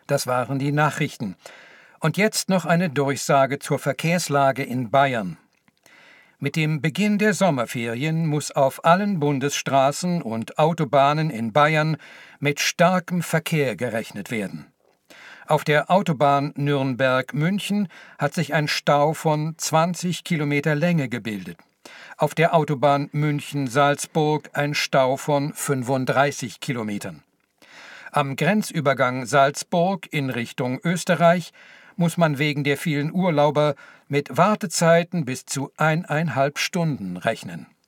Das waren die Nachrichten. Und jetzt noch eine Durchsage zur Verkehrslage in Bayern. Mit dem Beginn der Sommerferien muss auf allen Bundesstraßen und Autobahnen in Bayern mit starkem Verkehr gerechnet werden. Auf der Autobahn Nürnberg-München hat sich ein Stau von 20 Kilometer Länge gebildet. Auf der Autobahn München-Salzburg ein Stau von 35 Kilometern. Am Grenzübergang Salzburg in Richtung Österreich muss man wegen der vielen Urlauber mit Wartezeiten bis zu 1,5 Stunden rechnen.